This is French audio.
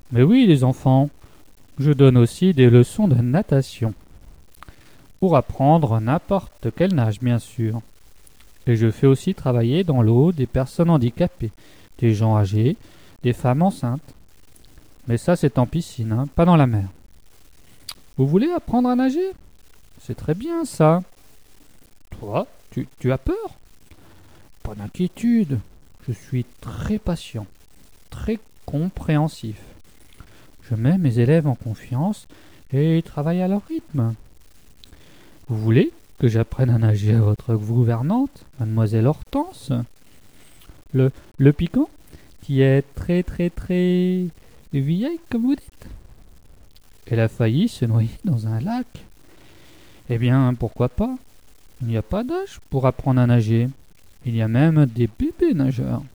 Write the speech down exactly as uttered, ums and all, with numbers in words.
Mais oui, les enfants, je donne aussi des leçons de natation. Pour apprendre n'importe quel nage, bien sûr. Et je fais aussi travailler dans l'eau des personnes handicapées, des gens âgés, des femmes enceintes. Mais ça, c'est en piscine, hein, pas dans la mer. Vous voulez apprendre à nager? C'est très bien, ça. Toi, tu, tu as peur? Pas d'inquiétude. Je suis très patient, très compréhensif. Je mets mes élèves en confiance et ils travaillent à leur rythme. Vous voulez que j'apprenne à nager à votre gouvernante, mademoiselle Hortense? Le, le piquant, qui est très très très vieille, comme vous dites. Elle a failli se noyer dans un lac. Eh bien, pourquoi pas? Il n'y a pas d'âge pour apprendre à nager. Il y a même des bébés nageurs.